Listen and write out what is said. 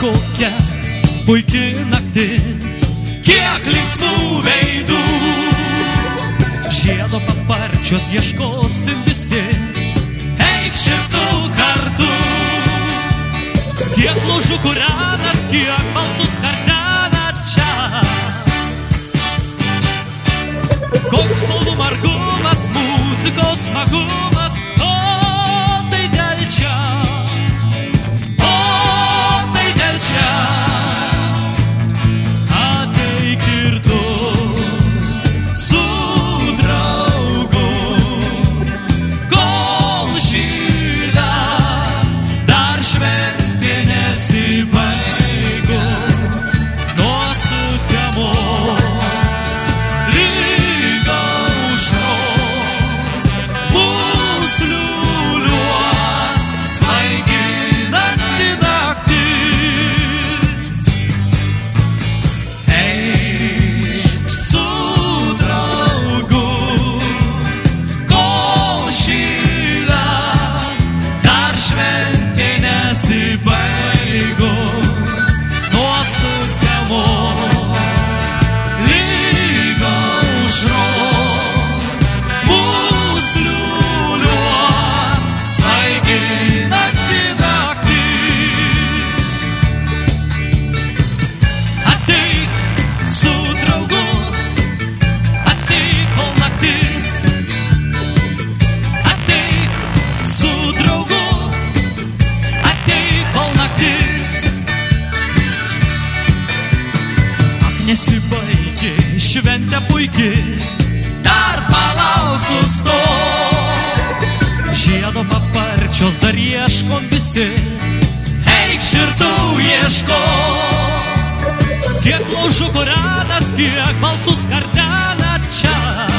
kokia puiki naktis, kiek linksmų veidų. Žiedo paparčios ieškosim visi, eik šitų kartu. Kiek lūžų kūrenas, kiek balsų skardena čia. Koks spalvų margumas, muzikos smagumas, o tai dėl čia. O tai dėl čia. Ateik ir tu su draugu, kol šyla dar šventė nesibaigus. Nuo sutemos lyg aušros mus liūliuos svaiginanti naktis. Eik su draugu, kol šyla dar šventė nesibaigus. Nuo sutemos lyg aušros mus liūliuos svaiginanti naktis. Ateik su draugu, ateik kol naktis. Ateik su draugu, ateik kol naktis. Ak, nesibaigė šventė puiki, dar palauk sustok. Žiedo paparčios dar ieškom visi, eik širtų ieškok. Kiek laužų kūrenas, kiek balsų skardena čia.